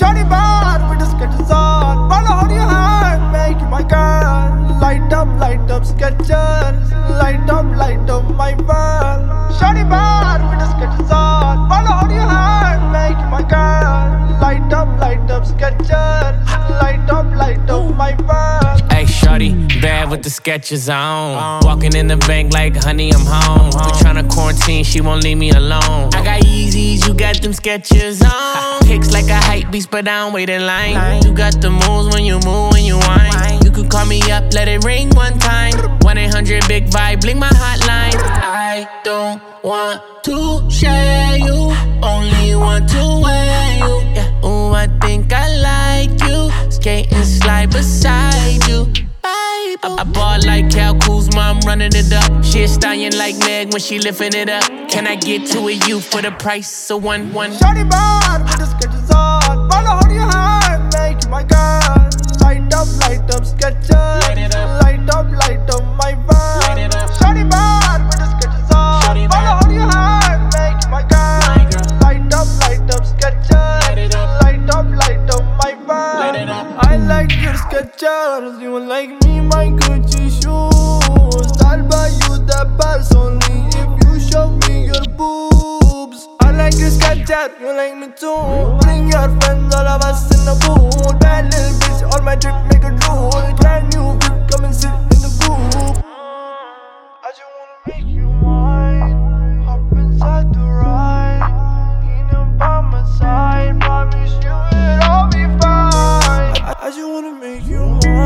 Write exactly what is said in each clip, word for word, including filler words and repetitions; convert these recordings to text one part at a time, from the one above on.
Shawty bad with the sketches on. Wanna hold your hand, make you my girl. Light up, light up sketches. Light up, light up my world. Shawty bad with the sketches on. Wanna hold your hand, make you my girl. Light up, light up sketches. Light up, light up my world. Hey, shorty, bad with the sketches on. Walking in the bank like, honey, I'm home. We tryna quarantine, she won't leave me alone. I got Yeezys, you got them sketches on. Pics like a hype beast, but I don't wait in line. You got the moves when you move, when you whine. You could call me up, let it ring one time. one eight hundred big vibe, blink my hotline. I don't want to share you, only want to wear you. Yeah, ooh, I think I like you. Skate and slide beside you. I, I ball like Cal Kuzma, I'm running it up. She a stallion like Meg when she lifting it up. Can I get to a you for the price of one one? Shawty bad with the sketches on. Wanna hold your hand, make you my girl. Light up, light up sketches. Light up, light up my world. Shawty bad with the sketches on. Wanna hold your hand, make you my girl. Light up, light up sketches. Light up, light up my world. I like your sketches, you like me my Gucci shoes. I'll buy you the pass only if you show me your boobs. I like your sketches, you like me too. Bring your friends, all of us in the pool. Bad little bitch, all my drip make a drool. Brand new whip, come and sit in the booth. I just wanna make you mine. Hop inside the ride. Lean up by my side. Promise you it'll all be fine. I, I just wanna make you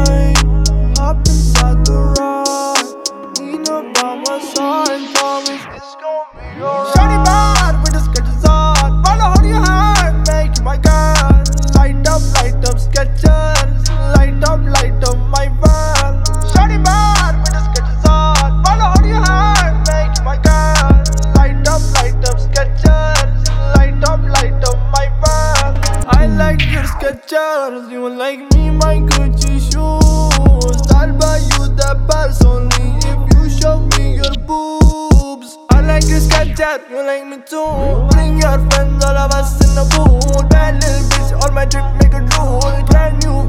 mine. Hop inside the ride. Lean up by my side. Promise it's gonna be alright. Shawty bad with the sketches on. Wanna hold your hand, make you my girl. Light up, light up sketches. Light up, light up my world. Shawty bad with the sketches on. Wanna hold your hand, make you my girl. Light up, light up sketches. Light up, light up my world. I like your sketches, you like me my Gucci shoes. I'll buy you the pass only if you show me your boobs. I like your sketches, you like me too. Bring your friends, all of us in the pool. Bad little bitch, all my drip make a drool. Brand new